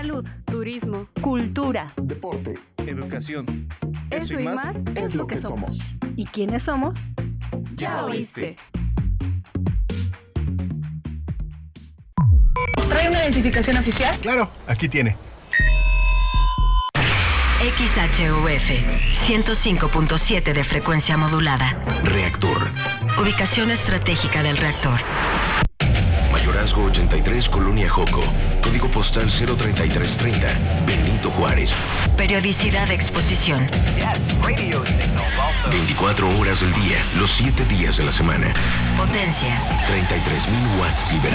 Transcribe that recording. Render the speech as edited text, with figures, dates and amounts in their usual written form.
salud, turismo, cultura, deporte, educación. Eso y más es lo que somos. ¿Y quiénes somos? Ya oíste. ¿Trae una identificación oficial? Claro, aquí tiene. XHUF 105.7 de frecuencia modulada. Reactor. Ubicación estratégica del reactor. Mayorazgo 83, Colonia Joco. Código postal 03330. Benito Juárez. Periodicidad de exposición. 24 horas del día, los 7 días de la semana. Potencia. 33,000 watts liberados.